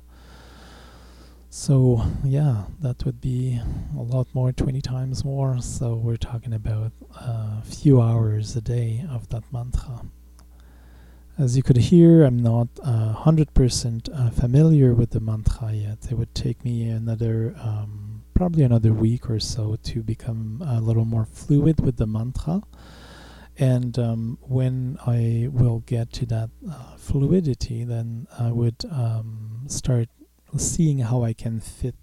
So yeah, that would be a lot more, 20 times more. So we're talking about a few hours a day of that mantra. As you could hear, I'm not 100% familiar with the mantra yet. It would take me probably another week or so to become a little more fluid with the mantra. And when I will get to that fluidity, then I would start seeing how I can fit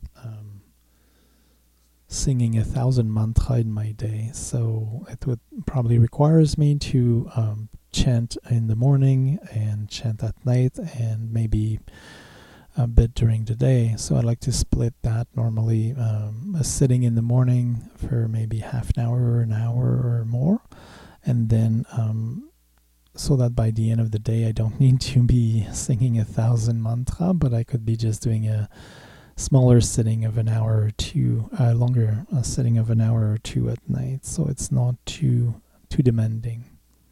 singing 1,000 mantra in my day. So it would probably requires me to chant in the morning and chant at night, and maybe a bit during the day. So I like to split that, normally sitting in the morning for maybe half an hour or an hour or more, and then so that by the end of the day I don't need to be singing 1,000 mantra, but I could be just doing a smaller sitting of an hour or two, longer sitting of an hour or two at night, so it's not too demanding.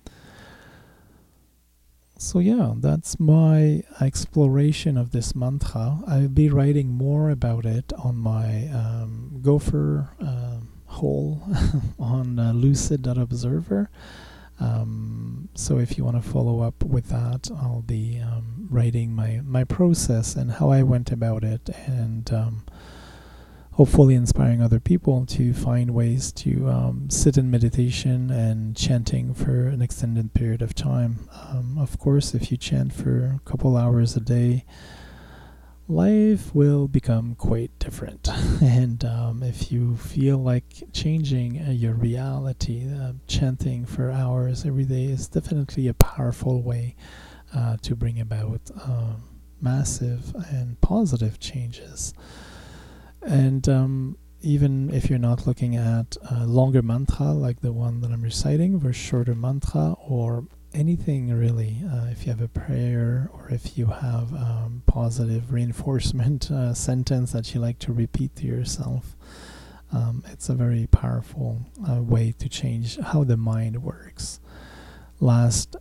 So yeah, that's my exploration of this mantra. I'll be writing more about it on my Gopher hole on lucid.observer. So if you want to follow up with that, I'll be writing my process and how I went about it, and hopefully inspiring other people to find ways to sit in meditation and chanting for an extended period of time. Of course, if you chant for a couple hours a day, life will become quite different. And if you feel like changing your reality, chanting for hours every day is definitely a powerful way to bring about massive and positive changes. And even if you're not looking at a longer mantra like the one that I'm reciting, or shorter mantra, or anything really, if you have a prayer, or if you have positive reinforcement sentence that you like to repeat to yourself, it's a very powerful way to change how the mind works. Last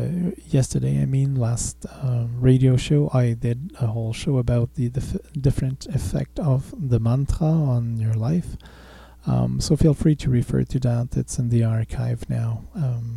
radio show, I did a whole show about the different effect of the mantra on your life. So feel free to refer to that. It's in the archive now.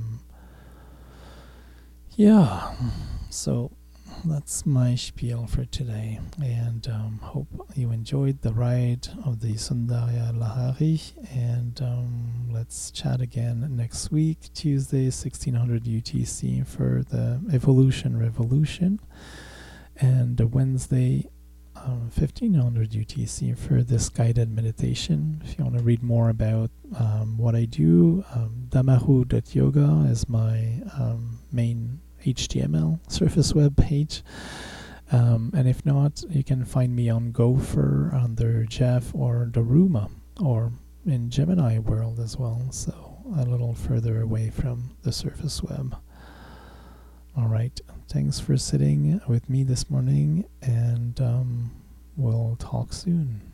Yeah, so that's my spiel for today, and hope you enjoyed the ride of the Sundaya Lahari, and let's chat again next week, Tuesday 1600 UTC for the Evolution Revolution, and Wednesday 1500 UTC for this guided meditation. If you want to read more about what I do, damaru.yoga is my main HTML surface web page, and if not, you can find me on Gopher under Jeff or Daruma, or in Gemini World as well, so a little further away from the surface web. All right. Thanks for sitting with me this morning, and we'll talk soon.